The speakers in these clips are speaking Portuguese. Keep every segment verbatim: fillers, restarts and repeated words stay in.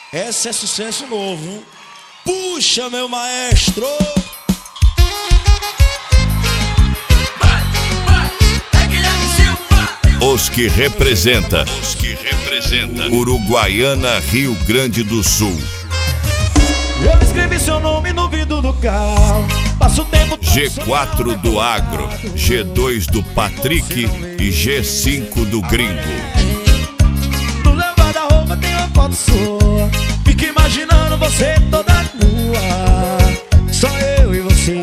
Esse é sucesso novo. Puxa, meu maestro. Os que representa, os que representa Uruguaiana, Rio Grande do Sul. Eu escrevi seu nome no vidro do carro. Passo o tempo G quatro do Agro, G dois do Patrick e G cinco do Gringo. No meu guarda-roupa tem uma foto sua. Fico imaginando você toda nua. Só eu e você.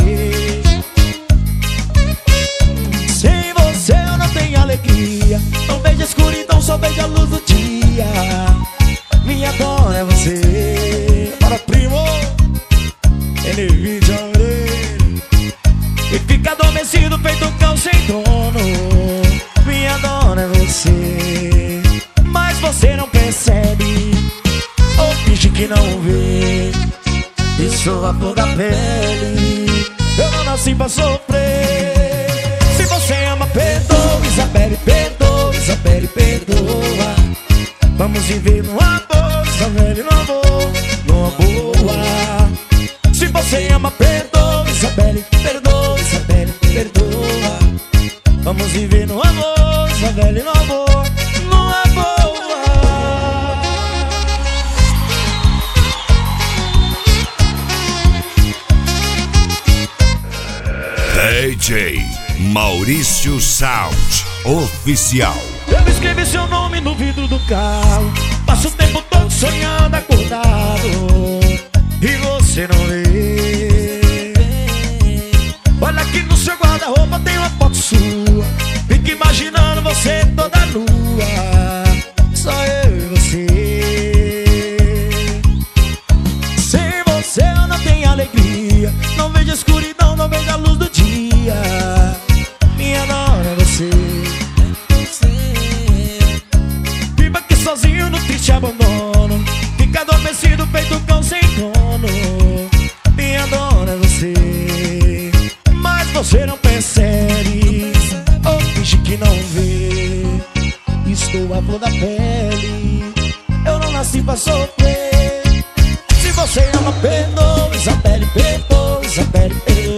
Sem você eu não tenho alegria. Não vejo a escuridão, só vejo a luz do dia. Minha dona é você. Para primo, ele vídeo e fica adormecido feito um cão sem dono. Minha dona é você. Mas você não percebe ou finge que não vê. Isso a flor da pele. Eu não nasci pra sofrer. Se você ama, perdoa, Isabelle, perdoa, Isabelle, perdoa. Vamos viver numa boa, Isabelle, numa boa, numa boa. Se você ama, perdoa, Isabelle, perdoa, Isabelle, perdoa. Vamos viver no amor, Isabelle, no amor, numa boa. D J Maurício Sound Oficial. Eu escrevi seu nome no vidro do carro. Passo o tempo todo sonhando acordado e você não vê. Olha aqui no seu guarda-roupa tem uma foto sua. Fico imaginando você toda nua. Só eu e você. Sem você eu não tenho alegria. Não vejo a escuridão, não vejo a luz do dia. Minha dona é você. Viva aqui sozinho no triste abandono. Fica adormecido feito um cão sem dono. Minha dona é você. Mas você não percebe ou finge que não vê. Estou a flor da pele. Eu não nasci pra sofrer. Se você ama, perdoa, Isabelle, perdoa, Isabelle, perdoa.